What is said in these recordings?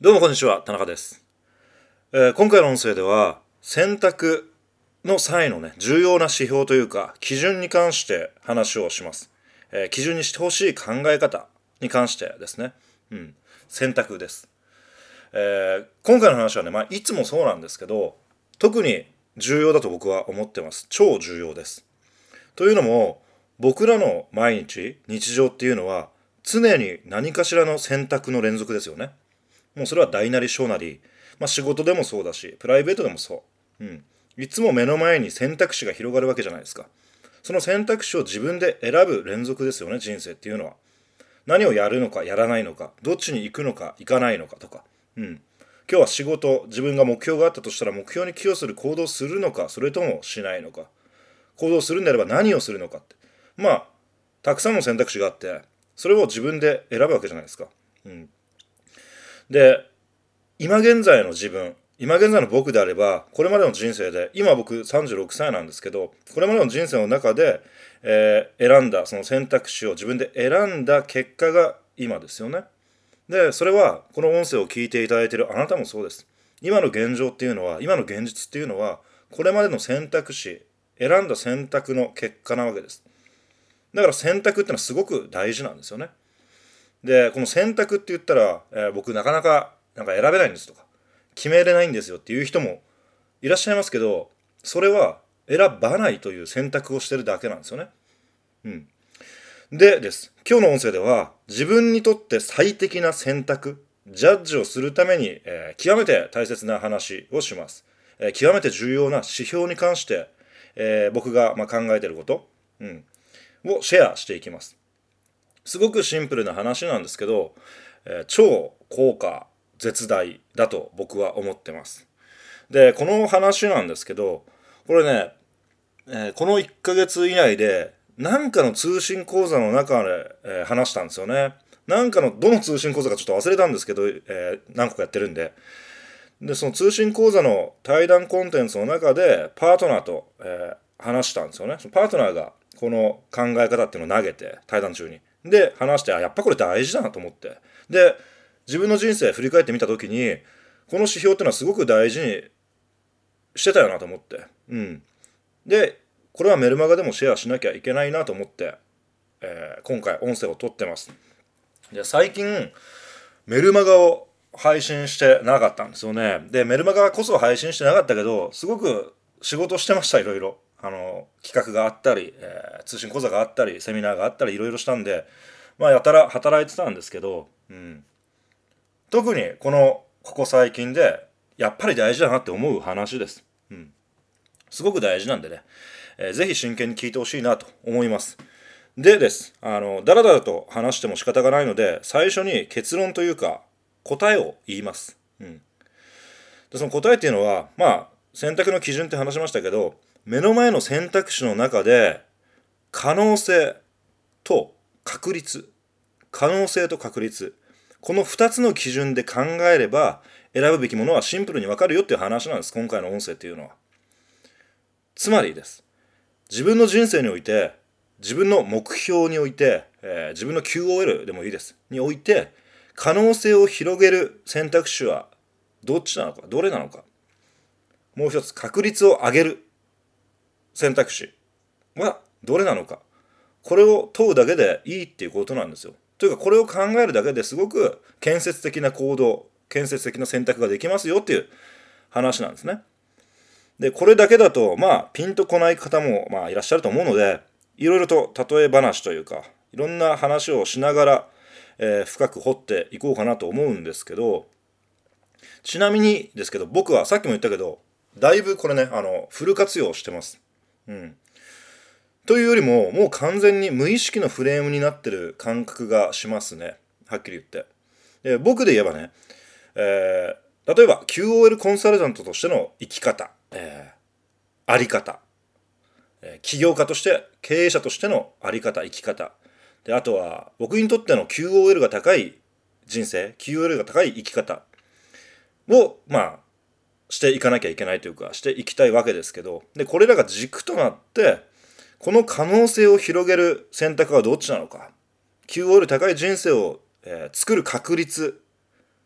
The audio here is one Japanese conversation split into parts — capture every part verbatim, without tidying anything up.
どうもこんにちは、田中です。えー今回の音声では選択の際のね、重要な指標というか基準に関して話をします。えー基準にしてほしい考え方に関してですね。うん、選択です。えー今回の話はね、まあ、いつもそうなんですけど、特に重要だと僕は思ってます。超重要です。というのも、僕らの毎日、日常っていうのは常に何かしらの選択の連続ですよね。もうそれは大なり小なり、まあ、仕事でもそうだし、プライベートでもそう。うん。いつも目の前に選択肢が広がるわけじゃないですか。その選択肢を自分で選ぶ連続ですよね、人生っていうのは。何をやるのか、やらないのか、どっちに行くのか、行かないのかとか。うん。今日は仕事、自分が目標があったとしたら目標に寄与する行動をするのか、それともしないのか。行動するんであれば何をするのかって。まあ、たくさんの選択肢があって、それを自分で選ぶわけじゃないですか。うん。で、今現在の自分、今現在の僕であれば、これまでの人生で、今僕さんじゅうろくさいなんですけど、これまでの人生の中で、えー選んだ、その選択肢を自分で選んだ結果が今ですよね。で、それは、この音声を聞いていただいているあなたもそうです。今の現状っていうのは、今の現実っていうのは、これまでの選択肢、選んだ選択の結果なわけです。だから選択っていうのはすごく大事なんですよね。で、この選択って言ったら、えー僕なかなかなんか選べないんですとか、決めれないんですよっていう人もいらっしゃいますけど、それは選ばないという選択をしてるだけなんですよね。うん。でです。今日の音声では、自分にとって最適な選択、ジャッジをするために、えー極めて大切な話をします。えー極めて重要な指標に関して、えー僕がまあ考えていること、うん、をシェアしていきます。すごくシンプルな話なんですけど、えー超効果絶大だと僕は思ってます。で、この話なんですけど、これね、えーこのいっかげつ以内で、なんかの通信講座の中で、えー話したんですよね。なんかの、どの通信講座かちょっと忘れたんですけど、えー何個かやってるんで。で、その通信講座の対談コンテンツの中で、パートナーと、えー話したんですよね。そのパートナーが、この考え方っていうのを投げて、対談中に。で、話して、あ、やっぱこれ大事だなと思って。で、自分の人生振り返ってみたときに、この指標っていうのはすごく大事にしてたよなと思って。うん。で、これはメルマガでもシェアしなきゃいけないなと思って、えー今回音声を撮ってます。で、最近、メルマガを配信してなかったんですよね。で、メルマガこそ配信してなかったけど、すごく仕事してました、いろいろ。あの、企画があったり、えー通信講座があったり、セミナーがあったり、いろいろしたんで、まあ、やたら働いてたんですけど、うん。特にこの、ここ最近で、やっぱり大事だなって思う話です。うん。すごく大事なんでね、えーぜひ真剣に聞いてほしいなと思います。でです。あの、だらだらと話しても仕方がないので、最初に結論というか、答えを言います。うん。で、その答えっていうのは、まあ、選択の基準って話しましたけど、目の前の選択肢の中で、可能性と確率、可能性と確率、このふたつの基準で考えれば、選ぶべきものはシンプルにわかるよっていう話なんです。今回の音声っていうのは。つまりです。自分の人生において、自分の目標において、えー自分の キューオーエル でもいいです。において、可能性を広げる選択肢はどっちなのか、どれなのか。もう一つ、確率を上げる選択肢はどれなのか。これを問うだけでいいっていうことなんですよ。というか、これを考えるだけですごく建設的な行動、建設的な選択ができますよっていう話なんですね。で、これだけだと、まあ、ピンとこない方も、まあ、いらっしゃると思うので、いろいろと例え話というか、いろんな話をしながら、えー深く掘っていこうかなと思うんですけど、ちなみにですけど、僕はさっきも言ったけど、だいぶこれね、あの、フル活用してます。うん。というよりも、もう完全に無意識のフレームになってる感覚がしますね。はっきり言って。で、僕で言えばね、えー例えば キューオーエル コンサルタントとしての生き方、えーあり方、えー起業家として、経営者としてのあり方、生き方。で、あとは、僕にとっての キューオーエル が高い人生、キューオーエル が高い生き方を、まあ、していかなきゃいけないというか、していきたいわけですけど、で、これらが軸となって、この可能性を広げる選択はどっちなのか。キューオーエル 高い人生を、えー作る確率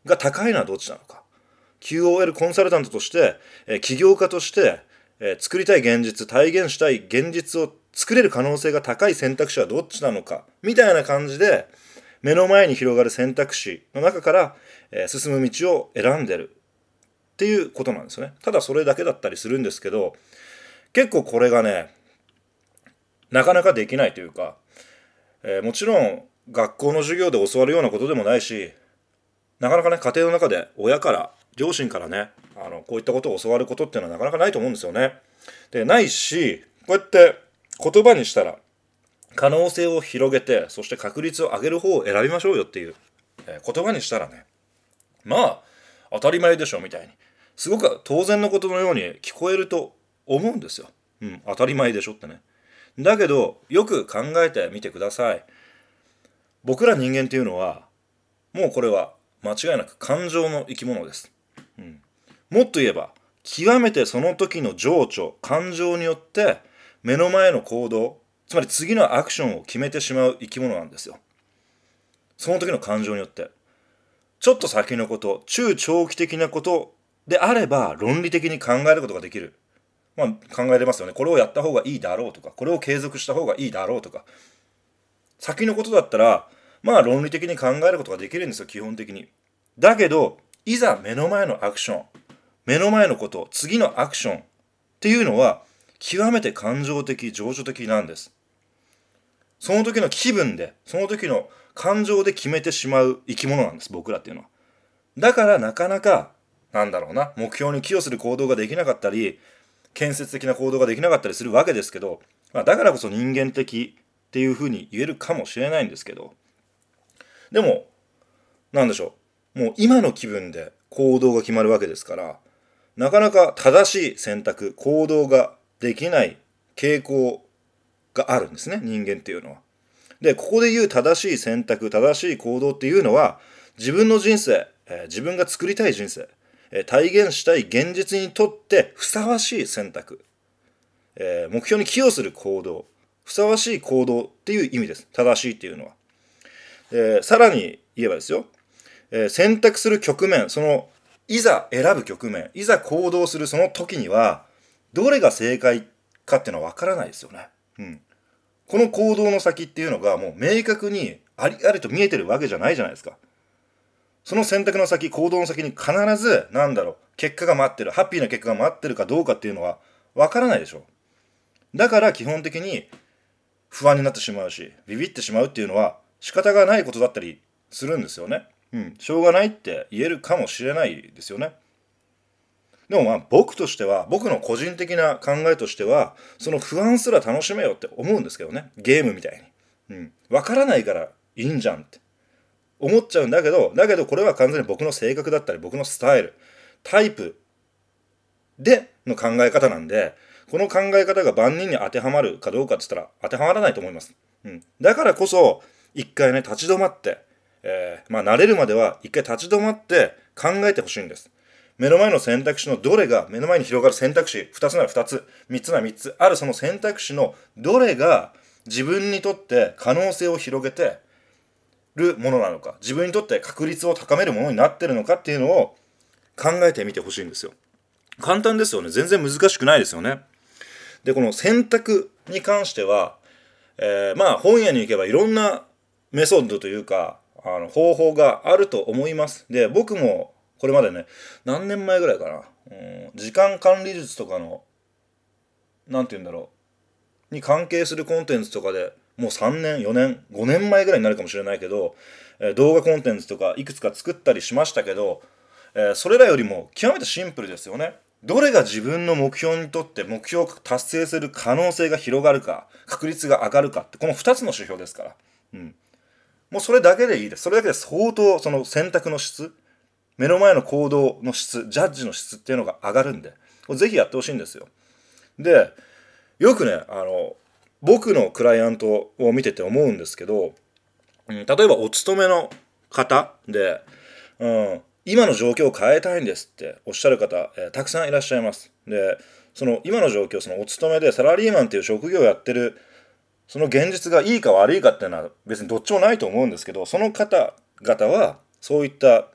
が高いのはどっちなのか。 キューオーエル コンサルタントとして、えー、起業家として、えー、作りたい現実、体現したい現実を作れる可能性が高い選択肢はどっちなのかみたいな感じで、目の前に広がる選択肢の中から、えー、進む道を選んでるっていうことなんですよね。ただそれだけだったりするんですけど、結構これがねなかなかできないというか、えー、もちろん学校の授業で教わるようなことでもないし、なかなかね家庭の中で親から両親からねあのこういったことを教わることっていうのはなかなかないと思うんですよね。でないし、こうやって言葉にしたら可能性を広げて、そして確率を上げる方を選びましょうよっていう、えー、言葉にしたらね、まあ当たり前でしょみたいにすごく当然のことのように聞こえると思うんですよ。うん、当たり前でしょってね。だけどよく考えてみてください。僕ら人間っていうのはもうこれは間違いなく感情の生き物です。うん、もっと言えば極めてその時の情緒、感情によって目の前の行動、つまり次のアクションを決めてしまう生き物なんですよ。その時の感情によって。ちょっと先のこと、中長期的なことであれば論理的に考えることができる。まあ考えれますよね。これをやった方がいいだろうとか、これを継続した方がいいだろうとか。先のことだったら、まあ論理的に考えることができるんですよ、基本的に。だけど、いざ目の前のアクション、目の前のこと、次のアクションっていうのは、極めて感情的、情緒的なんです。その時の気分で、その時の感情で決めてしまう生き物なんです、僕らっていうのは。だからなかなか、なんだろうな、目標に寄与する行動ができなかったり、建設的な行動ができなかったりするわけですけど、まあ、だからこそ人間的っていうふうに言えるかもしれないんですけど、でも、なんでしょう、もう今の気分で行動が決まるわけですから、なかなか正しい選択、行動ができない傾向があるんですね、人間っていうのは。で、ここで言う正しい選択、正しい行動っていうのは、自分の人生、えー、自分が作りたい人生、えー、体現したい現実にとってふさわしい選択、えー、目標に寄与する行動、ふさわしい行動っていう意味です。正しいっていうのは。えー、さらに言えばですよ、えー、選択する局面、そのいざ選ぶ局面、いざ行動するその時には、どれが正解かっていうのは分からないですよね。うん。この行動の先っていうのがもう明確にありありと見えてるわけじゃないじゃないですか。その選択の先、行動の先に必ず、なんだろう、結果が待ってる、ハッピーな結果が待ってるかどうかっていうのは分からないでしょ。だから基本的に不安になってしまうし、ビビってしまうっていうのは仕方がないことだったりするんですよね。うん、しょうがないって言えるかもしれないですよね。でもまあ僕としては、僕の個人的な考えとしては、その不安すら楽しめよって思うんですけどね。ゲームみたいに。うん。わからないからいいんじゃんって思っちゃうんだけど、だけどこれは完全に僕の性格だったり、僕のスタイル、タイプでの考え方なんで、この考え方が万人に当てはまるかどうかって言ったら当てはまらないと思います。うん。だからこそ、一回ね、立ち止まって、えー、まあ慣れるまでは一回立ち止まって考えてほしいんです。目の前の選択肢のどれが、目の前に広がる選択肢、ふたつならふたつ、みっつならみっつあるその選択肢のどれが自分にとって可能性を広げてるものなのか、自分にとって確率を高めるものになってるのかっていうのを考えてみてほしいんですよ。簡単ですよね。全然難しくないですよね。で、この選択に関しては、えー、まあ本屋に行けばいろんなメソッドというか、あの方法があると思います。で、僕もこれまでね、何年前ぐらいかな、うん、時間管理術とかの、なんて言うんだろう、に関係するコンテンツとかでもうさんねん、よねん、ごねんまえぐらいになるかもしれないけど、えー、動画コンテンツとかいくつか作ったりしましたけど、えー、それらよりも極めてシンプルですよね。どれが自分の目標にとって目標を達成する可能性が広がるか、確率が上がるかって、このふたつの指標ですから。うん。もうそれだけでいいです。それだけで相当その選択の質、目の前の行動の質、ジャッジの質っていうのが上がるんで、これぜひやってほしいんですよ。で、よくね、あの、僕のクライアントを見てて思うんですけど、うん、例えばお勤めの方で、うん、今の状況を変えたいんですっておっしゃる方、えー、たくさんいらっしゃいます。で、その今の状況、そのお勤めでサラリーマンっていう職業をやってる、その現実がいいか悪いかっていうのは別にどっちもないと思うんですけど、その方々はそういった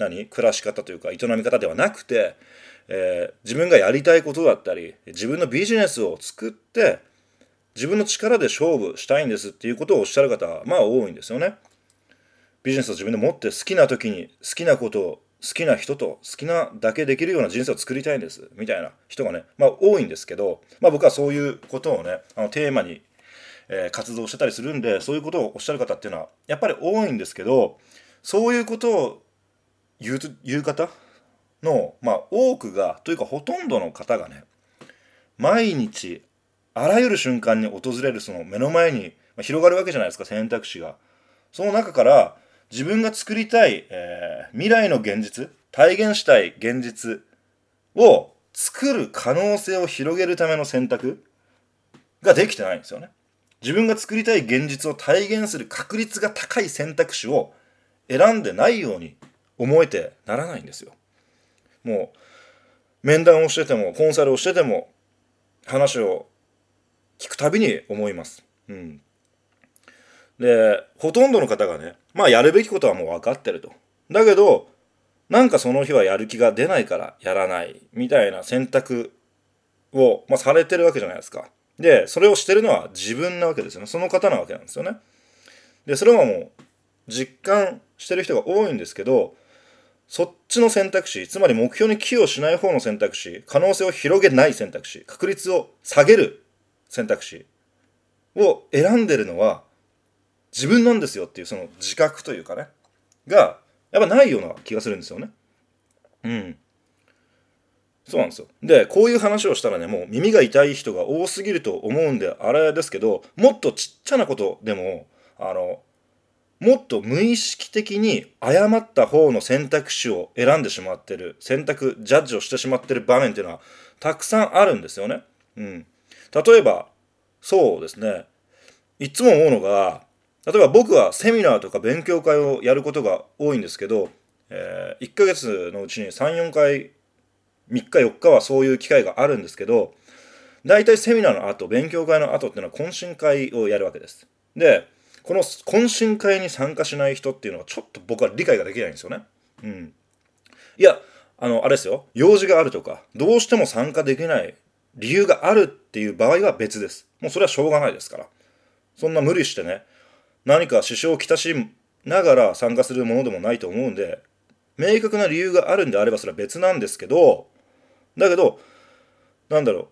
何暮らし方というか営み方ではなくて、えー、自分がやりたいことだったり自分のビジネスを作って自分の力で勝負したいんですっていうことをおっしゃる方はまあ多いんですよね。ビジネスを自分で持って好きな時に好きなことを好きな人と好きなだけできるような人生を作りたいんですみたいな人がねまあ多いんですけど、まあ僕はそういうことをねあのテーマに、えー、活動してたりするんでそういうことをおっしゃる方っていうのはやっぱり多いんですけど、そういうことを言う言う方のまあ多くがというかほとんどの方がね毎日あらゆる瞬間に訪れるその目の前に広がるわけじゃないですか、選択肢が。その中から自分が作りたい、えー、未来の現実、体現したい現実を作る可能性を広げるための選択ができてないんですよね。自分が作りたい現実を体現する確率が高い選択肢を選んでないように思えてならないんですよ。もう面談をしててもコンサルをしてても話を聞くたびに思います。うん。で、ほとんどの方がね、まあやるべきことはもう分かってると。だけど、なんかその日はやる気が出ないからやらないみたいな選択を、まあ、されてるわけじゃないですか。で、それをしてるのは自分なわけですよね。その方なわけなんですよね。で、それはもう実感してる人が多いんですけど、そっちの選択肢、つまり目標に寄与しない方の選択肢、可能性を広げない選択肢、確率を下げる選択肢を選んでるのは自分なんですよっていうその自覚というかねがやっぱないような気がするんですよね。うんそうなんですよ。でこういう話をしたらねもう耳が痛い人が多すぎると思うんであれですけど、もっとちっちゃなことでもあのもっと無意識的に誤った方の選択肢を選んでしまってる、選択ジャッジをしてしまってる場面っていうのはたくさんあるんですよね。うん例えばそうですねいつも思うのが、例えば僕はセミナーとか勉強会をやることが多いんですけど、えー、いっかげつのうちにさん、よんかい、みっかよっかはそういう機会があるんですけど、大体セミナーの後、勉強会の後っていうのは懇親会をやるわけです。で、この懇親会に参加しない人っていうのはちょっと僕は理解ができないんですよね。うん。いや、あの、あれですよ。用事があるとか、どうしても参加できない理由があるっていう場合は別です。もうそれはしょうがないですから。そんな無理してね、何か支障をきたしながら参加するものでもないと思うんで、明確な理由があるんであればそれは別なんですけど、だけど、なんだろう、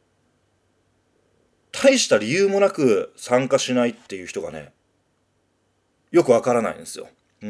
大した理由もなく参加しないっていう人がね、よくわからないんですよ。うん。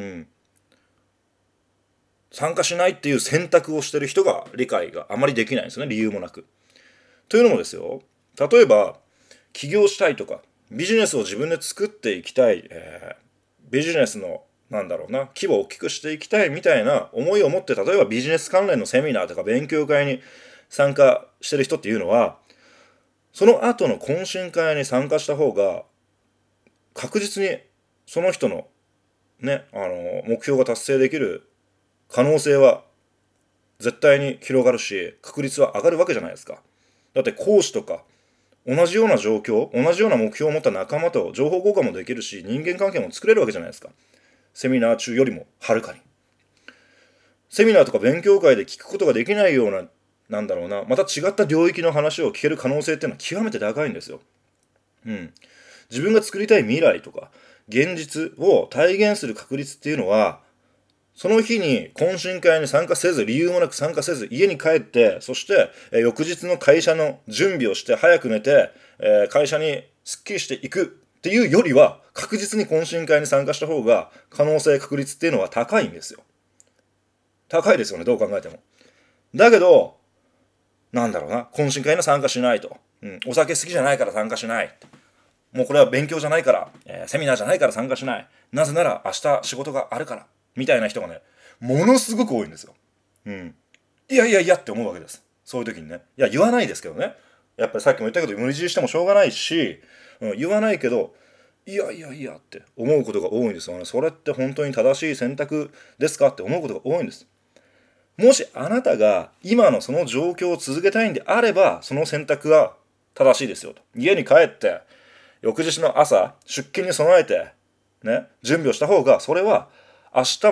参加しないっていう選択をしてる人が理解があまりできないんですよね、理由もなく。というのもですよ、例えば、起業したいとか、ビジネスを自分で作っていきたい、えー、ビジネスの、なんだろうな、規模を大きくしていきたいみたいな思いを持って、例えばビジネス関連のセミナーとか勉強会に参加してる人っていうのは、その後の懇親会に参加した方が、確実にその人のね、あの、目標が達成できる可能性は絶対に広がるし、確率は上がるわけじゃないですか。だって講師とか、同じような状況、同じような目標を持った仲間と情報交換もできるし、人間関係も作れるわけじゃないですか。セミナー中よりもはるかに。セミナーとか勉強会で聞くことができないような、なんだろうな、また違った領域の話を聞ける可能性っていうのは極めて高いんですよ。うん。自分が作りたい未来とか、現実を体現する確率っていうのは、その日に懇親会に参加せず、理由もなく参加せず、家に帰って、そして、えー、翌日の会社の準備をして、早く寝て、えー、会社にすっきりしていくっていうよりは、確実に懇親会に参加した方が、可能性確率っていうのは高いんですよ。高いですよね、どう考えても。だけど、なんだろうな、懇親会に参加しないと。うん、お酒好きじゃないから参加しない。もうこれは勉強じゃないから、えー、セミナーじゃないから参加しない。なぜなら明日仕事があるから。みたいな人がね、ものすごく多いんですよ。うん。いやいやいやって思うわけです。そういう時にね。いや、言わないですけどね。やっぱりさっきも言ったけど、無理強いしてもしょうがないし、うん、言わないけど、いやいやいやって思うことが多いんですよね。それって本当に正しい選択ですかって思うことが多いんです。もしあなたが今のその状況を続けたいんであれば、その選択は正しいですよと。家に帰って、翌日の朝、出勤に備えて、ね、準備をした方が、それは明日も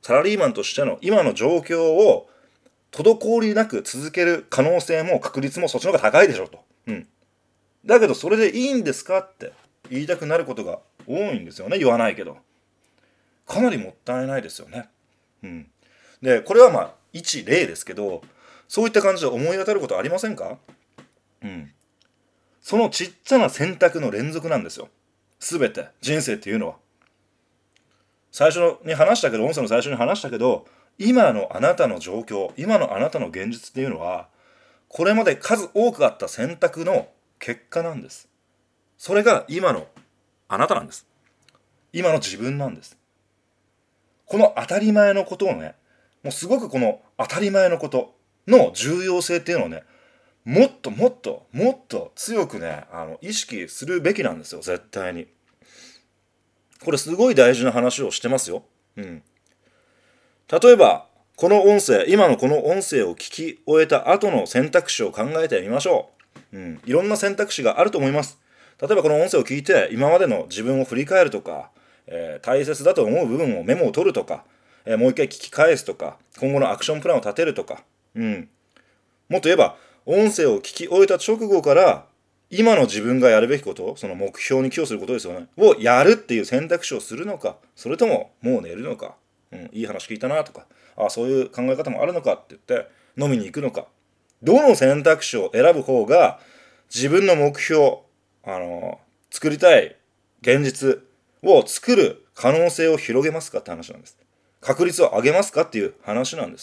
サラリーマンとしての今の状況を滞りなく続ける可能性も確率もそっちの方が高いでしょと。うん。だけどそれでいいんですかって言いたくなることが多いんですよね。言わないけど。かなりもったいないですよね。うん。で、これはまあ一例ですけど、そういった感じで思い当たることありませんか？うん。そのちっちゃな選択の連続なんですよ。すべて、人生っていうのは。最初に話したけど、音声の最初に話したけど、今のあなたの状況、今のあなたの現実っていうのは、これまで数多くあった選択の結果なんです。それが今のあなたなんです。今の自分なんです。この当たり前のことをね、もうすごくこの当たり前のことの重要性っていうのをね、もっともっともっと強くね、あの意識するべきなんですよ、絶対に。これすごい大事な話をしてますよ。うん。例えば、この音声、今のこの音声を聞き終えた後の選択肢を考えてみましょう。うん。いろんな選択肢があると思います。例えばこの音声を聞いて、今までの自分を振り返るとか、えー大切だと思う部分をメモを取るとか、えーもう一回聞き返すとか、今後のアクションプランを立てるとか、うん。もっと言えば、音声を聞き終えた直後から、今の自分がやるべきこと、その目標に寄与することですよね。をやるっていう選択肢をするのか、それとももう寝るのか、うん、いい話聞いたなとか、あそういう考え方もあるのかって言って飲みに行くのか。どの選択肢を選ぶ方が自分の目標、あの、作りたい現実を作る可能性を広げますかって話なんです。確率を上げますかっていう話なんです。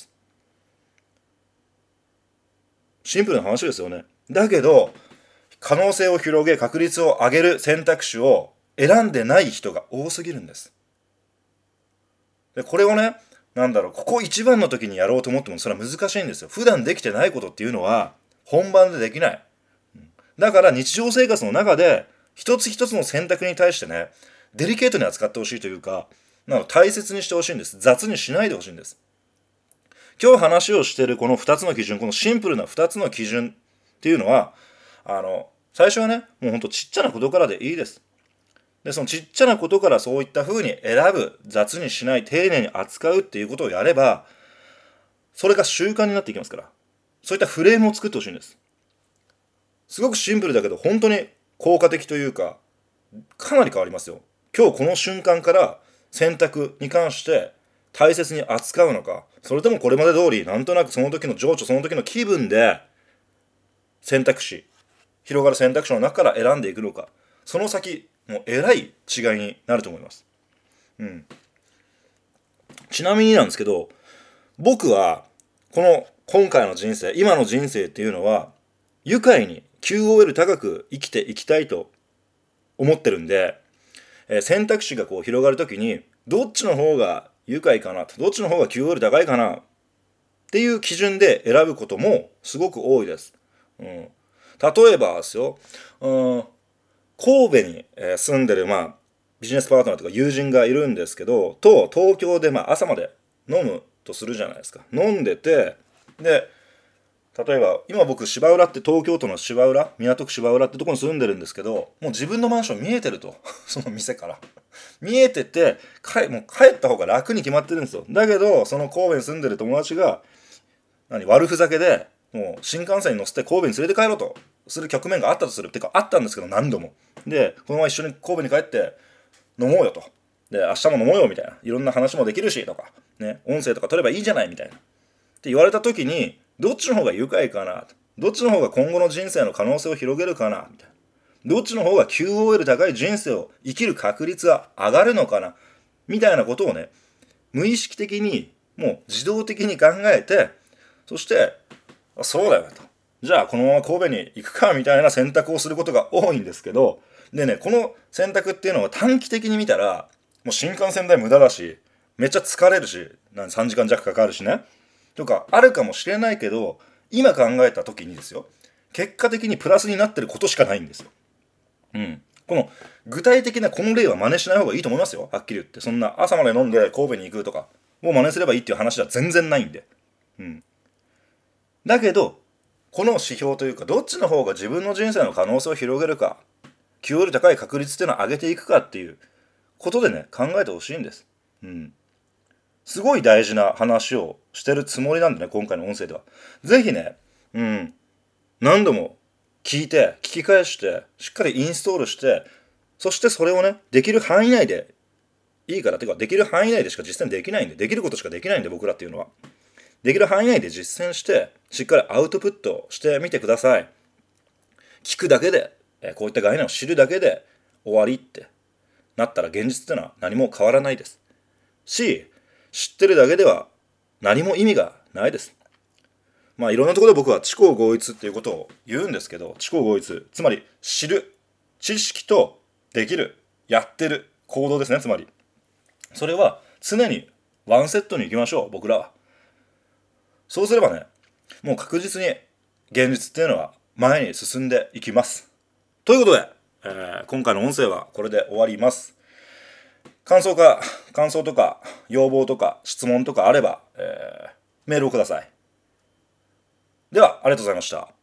シンプルな話ですよね。だけど、可能性を広げ、確率を上げる選択肢を選んでない人が多すぎるんです。で、これをね、なんだろう、ここ一番の時にやろうと思ってもそれは難しいんですよ。普段できてないことっていうのは本番でできない。だから日常生活の中で一つ一つの選択に対してね、デリケートに扱ってほしいというか、なんか大切にしてほしいんです。雑にしないでほしいんです。今日話をしているこのふたつの基準、このシンプルなふたつの基準っていうのは、あの、最初はね、もうほんとちっちゃなことからでいいです。で、そのちっちゃなことからそういった風に選ぶ、雑にしない、丁寧に扱うっていうことをやれば、それが習慣になっていきますから。そういったフレームを作ってほしいんです。すごくシンプルだけど、本当に効果的というか、かなり変わりますよ。今日この瞬間から選択に関して大切に扱うのか、それともこれまで通り、なんとなくその時の情緒、その時の気分で選択肢、広がる選択肢の中から選んでいくのか、その先、もうえらい違いになると思います。うん。ちなみになんですけど、僕は、この今回の人生、今の人生っていうのは、愉快に キューオーエル 高く生きていきたいと思ってるんで、えー選択肢がこう広がるときに、どっちの方が愉快かな、どっちの方が キューオーエル 高いかなっていう基準で選ぶこともすごく多いです。うん、例えばですよ、うん、神戸にえー住んでる、まあ、ビジネスパートナーとか友人がいるんですけど、と東京でまあ朝まで飲むとするじゃないですか。飲んでて、で、例えば今僕芝浦って東京都の芝浦、港区芝浦ってとこに住んでるんですけど、もう自分のマンション見えてると。その店から。見えてて、かもう帰った方が楽に決まってるんですよ。だけど、その神戸に住んでる友達が、何、悪ふざけで、もう新幹線に乗せて神戸に連れて帰ろうとする局面があったとする。ってか、あったんですけど、何度も。で、このまま一緒に神戸に帰って飲もうよと。で、明日も飲もうよみたいな。いろんな話もできるし、とか。ね、音声とか取ればいいじゃないみたいな。って言われた時に、どっちの方が愉快かな、どっちの方が今後の人生の可能性を広げるかなみたいな。どっちの方が キューオーエル 高い人生を生きる確率が上がるのかなみたいなことをね、無意識的にもう自動的に考えて、そしてそうだよねと、じゃあこのまま神戸に行くかみたいな選択をすることが多いんですけど、でね、この選択っていうのは短期的に見たらもう新幹線代無駄だし、めっちゃ疲れるし、さんじかん弱かかるしねとかあるかもしれないけど、今考えた時にですよ、結果的にプラスになってることしかないんですよ。うん。この具体的なこの例は真似しない方がいいと思いますよ。はっきり言って。そんな朝まで飲んで神戸に行くとかを真似すればいいっていう話は全然ないんで。うん。だけど、この指標というか、どっちの方が自分の人生の可能性を広げるか、キューオーエル高い確率っていうのを上げていくかっていうことでね、考えてほしいんです。うん。 すごい大事な話をしてるつもりなんでね、今回の音声では。ぜひね、うん、何度も聞いて、聞き返して、しっかりインストールして、そしてそれをね、できる範囲内でいいから、てか、できる範囲内でしか実践できないんで、できることしかできないんで、僕らっていうのは。できる範囲内で実践して、しっかりアウトプットしてみてください。聞くだけで、こういった概念を知るだけで終わりってなったら現実ってのは何も変わらないです。し、知ってるだけでは何も意味がないです。まあいろんなところで僕は知行合一っていうことを言うんですけど、知行合一、つまり知る、知識とできる、やってる行動ですね、つまり。それは常にワンセットに行きましょう、僕らは。そうすればね、もう確実に現実っていうのは前に進んでいきます。ということで、えー、今回の音声はこれで終わります。感想か、感想とか、要望とか、質問とかあれば、えー、メールをください。では、ありがとうございました。